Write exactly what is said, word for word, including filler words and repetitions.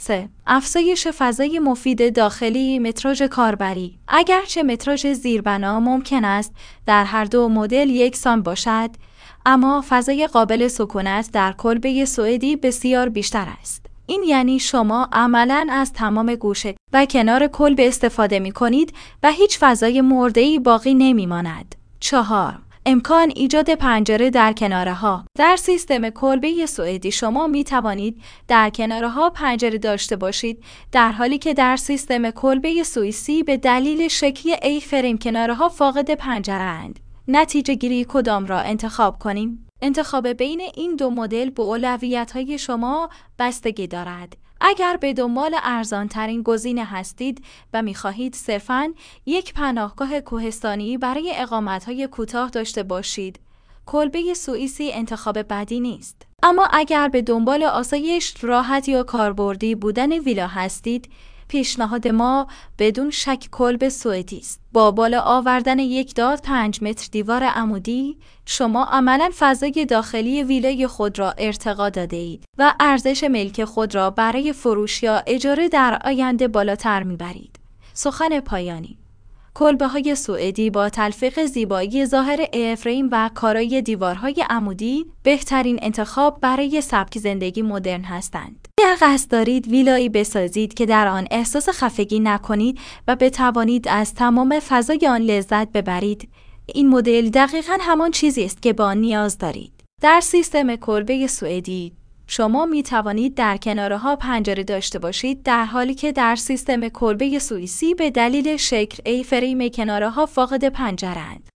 سه. افزایش فضای مفید داخلی متراژ کاربری. اگرچه متراژ زیربنا ممکن است در هر دو مدل یکسان باشد، اما فضای قابل سکونت در کلبه سوئدی بسیار بیشتر است. این یعنی شما عملاً از تمام گوشه و کنار کلبه استفاده می کنید و هیچ فضای مرده‌ای باقی نمی ماند. چهار. امکان ایجاد پنجره در کناره ها. در سیستم کلبه سوئدی شما می توانید در کناره ها پنجره داشته باشید، در حالی که در سیستم کلبه سوئیسی به دلیل شکلی ای فریم کناره ها فاقد پنجره اند. نتیجه گیری کدام را انتخاب کنیم؟ انتخاب بین این دو مدل به اولویت‌های شما بستگی دارد. اگر به دنبال ارزان‌ترین گزینه هستید و می‌خواهید صرفاً یک پناهگاه کوهستانی برای اقامت‌های کوتاه داشته باشید، کلبه سوئیسی انتخاب بدی نیست. اما اگر به دنبال آسایش، راحت یا کاربردی بودن ویلا هستید، پیشنهاد ما بدون شک کلبه سوئدی است. با بالا آوردن یک داد پنج متر دیوار عمودی، شما عملاً فضای داخلی ویلای خود را ارتقا داده اید و ارزش ملک خود را برای فروش یا اجاره در آینده بالاتر میبرید. سخن پایانی: کلبه‌های سوئدی با تلفیق زیبایی ظاهر ای فریم و کارای دیوارهای عمودی بهترین انتخاب برای سبک زندگی مدرن هستند. اگر قصد دارید ویلایی بسازید که در آن احساس خفگی نکنید و بتوانید از تمام فضای آن لذت ببرید، این مدل دقیقاً همان چیزی است که به آن نیاز دارید. در سیستم کلبه سوئدی شما می توانید در کناره‌ها پنجره داشته باشید، در حالی که در سیستم کلبه سوئیسی به دلیل شکل ای فریم کناره‌ها فاقد پنجره‌اند.